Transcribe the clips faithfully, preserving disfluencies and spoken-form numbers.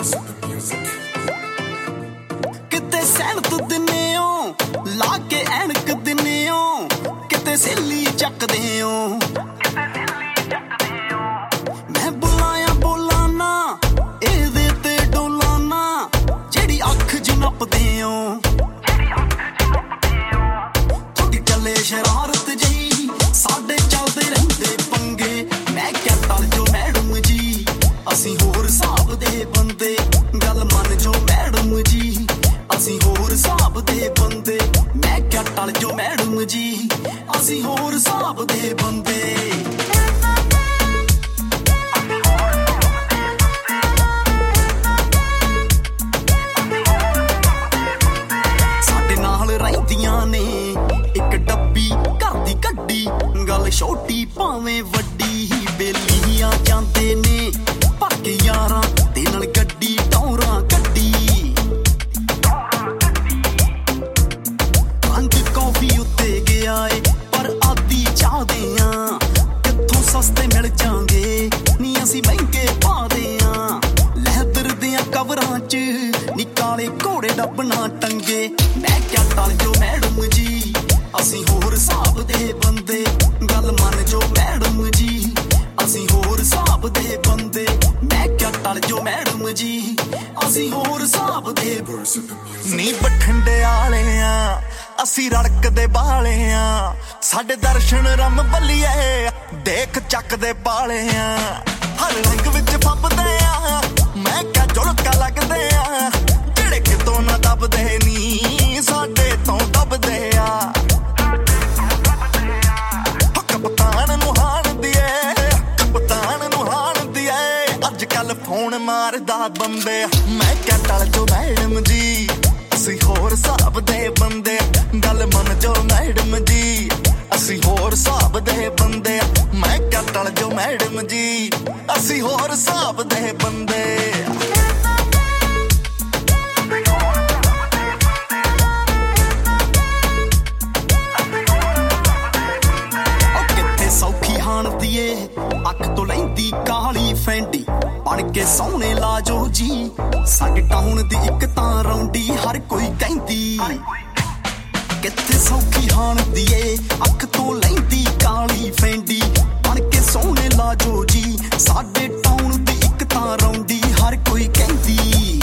ਕਿਤੇ ਸੈਨਤ ਦਿਨੇ ਓ ਲਾ ਕੇ ਐਨਕ ਦਿਨੇ ਓ ਕਿਤੇ ਸੇਲੀ ਚੱਕਦੇ ਓ ਮੈਂ ਬੁਲਾਇਆ ਬੋਲਾਂ ਨਾ ਇਹਦੇ ਤੇ ਡੋਲਾਂ ਨਾ ਜਿਹੜੀ ਅੱਖ ਚ ਨੱਪਦੇ ਓ ਤੁਹਾਡੀ ਚੱਲੇ ਸ਼ਰਾਰਤ ਜਿਹੀ ਸਾਡੇ ਚੱਲਦੇ ਰਹਿੰਦੇ ਪੰਗੇ ਮੈਂ ਕਿਹਾ ਟਲ ਜੋ ਮੈਡਮ ਜੀ ਅਸੀਂ ਹੋਰ ਹਿਸਾਬ ਦੇ ਬੰਦੇ ਗੱਲ ਮੰਨ ਜੋ ਮੈਡਮ ਜੀ ਅਸੀਂ ਹੋਰ ਹਿਸਾਬ ਦੇ ਬੰਦੇ ਮੈਂ ਕਿਹਾ ਟਲ ਜੋ ਮੈਡਮ ਜੀ ਅਸੀਂ ਹੋਰ ਹਿਸਾਬ ਦੇ ਬੰਦੇ ਸਾਡੇ ਨਾਲ ਰਹਿੰਦੀਆਂ ਨੇ ਇੱਕ ਡੱਬੀ ਘਰ ਦੀ ਕੱਢੀ ਗੱਲ ਛੋਟੀ ਭਾਵੇਂ ਵੱਡੀ ਬੇਲੀਆਂ ਜਾਂਦੇ ਨੇ ਭਰ ਕੇ ਯਾਰਾਂ ਤੇ ਨਾਲ ਗੱਡੀ ਟੌਰਾਂ ਕੱਢੀ ਰੰਗ ਕੌਫੀ ਉੱਤੇ ਗਿਆ ਏ ਪਰ ਆਦੀ ਚਾਹਦੇ ਆਂ ਕਿੱਥੋਂ ਸਸਤੇ ਮਿਲ ਜਾਂਗੇ ਨੀ ਅਸੀਂ ਮਹਿੰਗੇ ਪਾਦੇ ਆਂ ਲੈਦਰ ਦੀਆਂ ਕਵਰਾਂ ਚ ਨੀ ਕਾਲੇ ਘੋੜੇ ਡੱਬਣਾ ਟੰਗੇ ਮੈਂ ਕਿਹਾ ਟਲ ਜੋ ਮੈਡਮ ਜੀ ਅਸੀਂ ਹੋਰ ਹਿਸਾਬ ਦੇ ਬੰਦੇ ਗੱਲ ਮੰਨ ਜੋ ਮੈਡਮ ਜੀ ਅਸੀਂ ਹੋਰ ਹਿਸਾਬ ਦੇ ਬੰਦੇ ਮੈਂ ਕਿਹਾ ਟਲ ਜੋ ਮੈਡਮ ਜੀ ਅਸੀਂ ਹੋਰ ਹਿਸਾਬ ਦੇ ਨੀ ਬਠਿੰਡੇ ਵਾਲਿਆਂ ਅਸੀਂ ਰੜਕਦੇ ਬਾਲਿਆਂ ਸਾਡੇ ਦਰਸ਼ਨ ਰਮ ਬੱਲੀਏ ਦੇਖ ਚੱਕਦੇ ਪਾਲਿਆਂ ਹਰ ਰੰਗ ਵਿੱਚ ਫੱਬਦੇ ਆ ਮੈਂ ਕਿਹਾ ਝੁਲਕਾ ਲੱਗਦੇ ਆ ਜਿਹੜੇ ਕਿਤੋਂ ਨਾ ਦੱਬਦੇ ਨੀ ਸਾਡੇ ਤੋਂ ਦੱਬਦੇ ਆ ਕਪਤਾਨ ਨੂੰ ਹਾਣ ਦੀਏ ਕਪਤਾਨ ਨੂੰ ਹਾਣ ਦੀਏ ਅੱਜ ਕੱਲ ਫੋਨ ਮਾਰਦਾ ਬੰਦੇ ਮੈਂ ਕਿਹਾ ਟਲ ਜੋ ਮੈਡਮ ਜੀ ਅਸੀਂ ਹੋਰ ਹਿਸਾਬ ਦੇ ਬੰਦੇ ਗੱਲ ਮੰਨ ਜੋ ਮੈਡਮ ਜੀ ਅਸੀਂ ਹੋਰ ਹਿਸਾਬ ਦੇ ਬੰਦੇ ਮੈਂ ਕਿਹਾ ਟਲ ਜੋ ਮੈਡਮ ਜੀ ਅਸੀਂ ਹੋਰ ਹਿਸਾਬ ਦੇ ਬੰਦੇ ਅੱਖ ਤੋਂ ਲੈਂਦੀ ਕਾਲੀ ਫੈਂਡੀ ਬਣ ਕੇ ਸੋਹਣੇ ਲਾਜੋ ਜੀ ਸਾਡੇ ਟਾਊਨ ਦੀ ਇੱਕ ਤਾਂ ਰੌਂਡੀ ਹਰ ਕੋਈ ਕਹਿੰਦੀ ਕਿੱਥੇ ਸੌਖੀ ਹਾਣ ਦੀਏ ਅੱਖ ਤੋਂ ਲੈਂਦੀ ਕਾਲੀ ਫੈਂਡੀ ਬਣ ਕੇ ਸੋਹਣੇ ਲਾਜੋ ਜੀ ਸਾਡੇ ਟਾਊਨ ਦੀ ਇੱਕ ਤਾਂ ਰੌਂਡੀ ਹਰ ਕੋਈ ਕਹਿੰਦੀ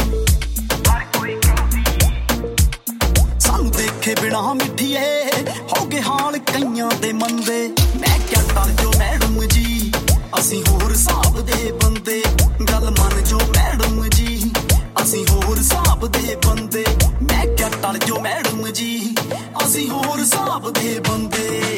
ਸਾਨੂੰ ਦੇਖੇ ਬਿਨਾ ਮਿੱਠੀਏ ਹੋ ਗਏ ਹਾਲ ਕਈਆਂ ਦੇ ਮੰਦੇ ਮੈਂ ਕਿਹਾ ਟਲ ਜੋ ਮੈਡਮ ਜੀ ਅਸੀਂ ਹੋਰ ਹਿਸਾਬ ਦੇ ਬੰਦੇ ਗੱਲ ਮੰਨ ਜੋ ਮੈਡਮ ਜੀ ਅਸੀਂ ਹੋਰ ਹਿਸਾਬ ਦੇ ਬੰਦੇ ਮੈਂ ਕਿਹਾ ਟਲ ਜੋ ਮੈਡਮ ਜੀ ਅਸੀਂ ਹੋਰ ਹਿਸਾਬ ਦੇ ਬੰਦੇ